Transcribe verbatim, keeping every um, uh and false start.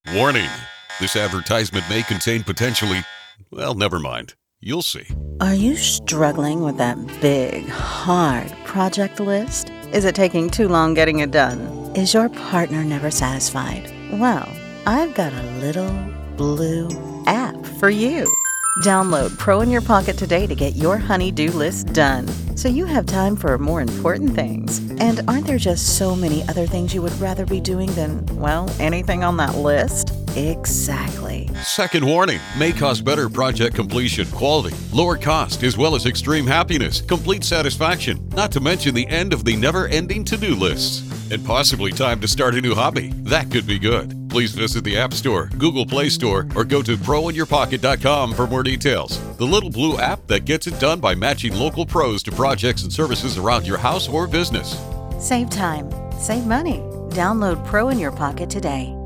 Warning! This advertisement may contain potentially, well, never mind. You'll see. Are you struggling with that big, hard project list? Is it taking too long getting it done? Is your partner never satisfied? Well, I've got a little blue app for you. Download Pro in your pocket today to get your honey-do list done, so you have time for more important things. And aren't there just so many other things you would rather be doing than, well, anything on that list? Exactly. Second warning may cause better project completion, quality, lower cost, as well as extreme happiness, complete satisfaction, not to mention the end of the never-ending to-do lists, and possibly time to start a new hobby. That could be good. Please visit the App Store, Google Play Store, or go to pro in your pocket dot com for more details. The little blue app that gets it done by matching local pros to projects and services around your house or business. Save time. Save money. Download Pro in your pocket today.